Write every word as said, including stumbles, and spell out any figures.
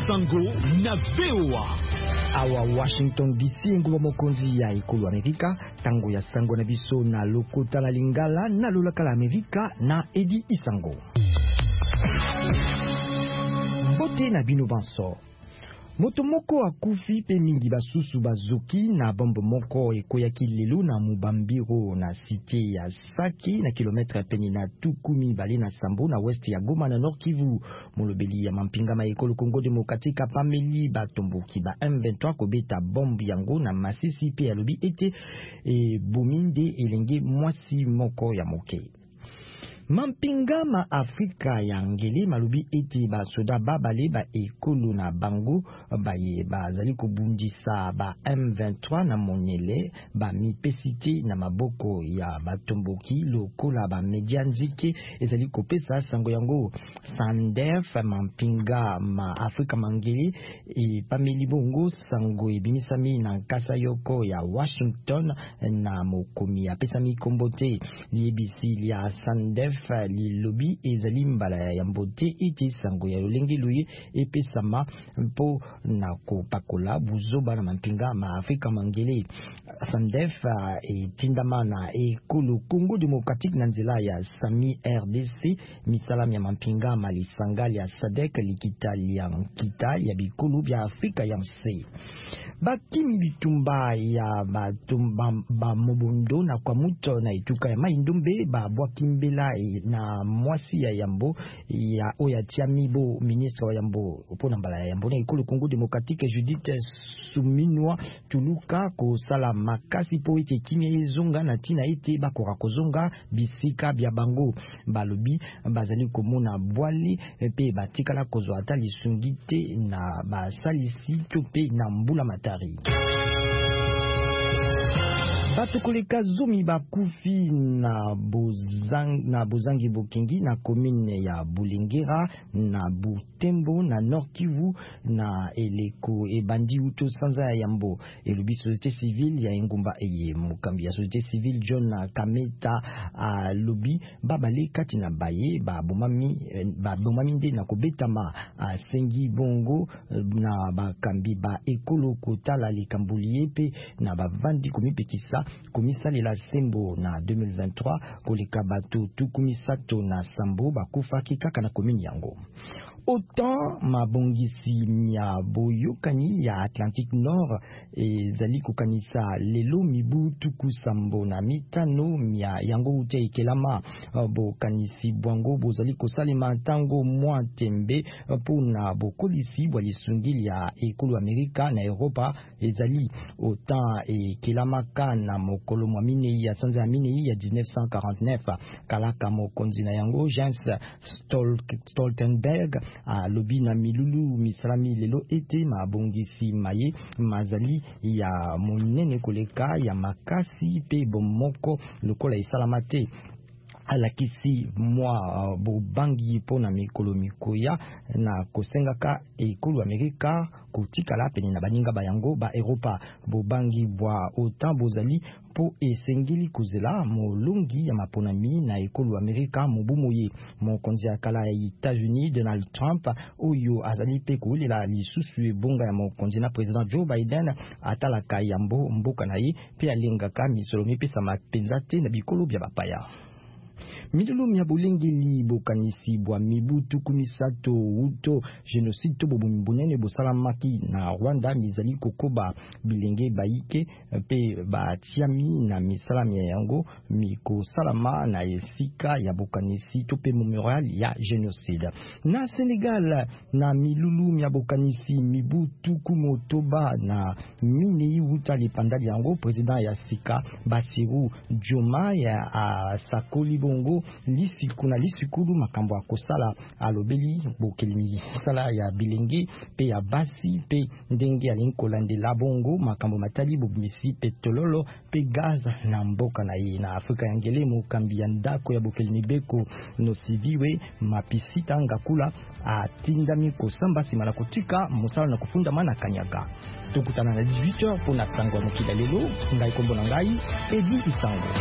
Sango na V O A. Awa Washington D C nguba mokonzi ya ikulu Amerika tango ya sango na biso na lokota la lingala na lolaka la Amerika na Edi Isango. Mbote na bino banso. Moto moko akufi pe mingi basusu bazuki na bombo moko ekoyaki lelo na Mubambiro na cité ya Saki na kilometre peni na tukumi bali na Sambo na west ya Goma na Nord Kivu. Molobeli ya mampinga ma ekolo Kongo Demokratika pameli batomboki ba M vingt-trois kobeta bombi yango na Masisi pe alobi ete e bominde elenge mwasi moko ya moke. Mampinga ma Afrika ya ngeli malubi eti ba soda babale ba ekolo na bango ba ye ba zali kobundisa ba M vingt-trois na monyele ba mipesite na maboko ya batomboki lokola ba media nzike ezali kopesa sango yango Sandef mampinga ma Afrika mangeli e pameli bongo sango ebimisami na nkasa yoko ya Washington na mokomi ya pesami kombote liebisi ya Sandef li lobby ezali mbala ya mbote iti sango ya lolenge luye epesama mpo na kopakola buzoba na mampinga ma Afrika mangele. Sandef etindama na ekolo Congo Democratique na nzela ya Sami R D C misalam ya mampinga ma lisangali ya Sadek likitali ya nkita ya bikolo bya Afrika ya mse. Bakimi bitumba ya batumba ba mobondo na kwa muto na ituka ya maindombe ba bwakimbela na mwasi ya Yambo ya oya tiamibo ministre wa Yambo opona mbala ya Yambo na ekolo Congo Demokratike Judith Suminwa tuluka ko sala makasi po ete kimia ezonga na tina ete bakora kozonga bisika bya bango balobi bazali komona bwali pe batikala kozwa ata lisungite na basalisi to pe na mbula matari. Batukoleka zomi bakufi na bozang na bozangi bokengi na commune ya Bulengera na Butembo na Nord Kivu na eleko ebandi uto sanza ya Yambo elubi société civile ya engumba eye mukambi ya société civile John Kameta a lobi babale kati na baye ba bomami ba bomami nde na kobetama a sengi bongo na bakambi ba ekolo kotala likambulie pe na bavandi komipekisa komisali la Sembo na deux mille vingt-trois koleka bato tukumisato na Sambo bakufa kikaka na komini yango. Autant mabongisi mia boyokani ya Atlantique Nord ezali kokanisa lelo mibu tuku Sambo na mitano mia yango ute ikelama bokanisi bwango bozali kosalema tango mwa tembe pona bokolisi bwalisungili ya ekolo Amerika na Europa ezali autant ikelama kana mokolo mwa minei ya sanza minei ya mille neuf cent quarante-neuf kalaka mokonzi na yango Jens Stoltenberg a lobi na milulu misalami lelo ete mabongisi maye mazali ya monene koleka ya makasi pe bomoko lokola isalamate alakisi mwa uh, bobangi pona mikolo mikoya na kosengaka ekolo Amerika kutikala pene na baninga bayango ba Europa bobangi bwa autant bozali po esengeli kuzela molungi ya maponami na ekolo Amerika mobumoye mokonzi ya kala ya États-Unis Donald Trump oyo azali pe kulela lisusu ebonga ya mokonzi na president Joe Biden atalaka yambo mboka na ye pe alengaka misolo mipesa mapenza te na bikolo bya bapaya. Midulu ya bolengeli bokanisi bwa mibutu kumisato uto genocide to bobumbunene bosalamaki na Rwanda mizali kokoba bilenge baike pe batiami na misalami ya yango miko salama na esika ya bokanisi to pe memorial ya genocide. Na Senegal na milulu ya bokanisi mibutu kumotoba na mini uta lipandali yango president ya sika Bassirou Diomaye ya sakoli bongo lisi kuna lisi kudu makambo akosala alobeli bokelimi sala ya bilenge pe ya basi pe ndenge alinkolande la bongo makambo matali bobimisi petrololo pe gaz na mboka na ye na Afrika ya ngele mokambi ya ndako ya bokelimi beko no siviwe mapisita ngakula atindami kosamba sima na kotika mosala na kufunda mana kanyaga tokutana na dix-huit heures pona sango mokila lelo ngai kombo na ngai Edi Isango.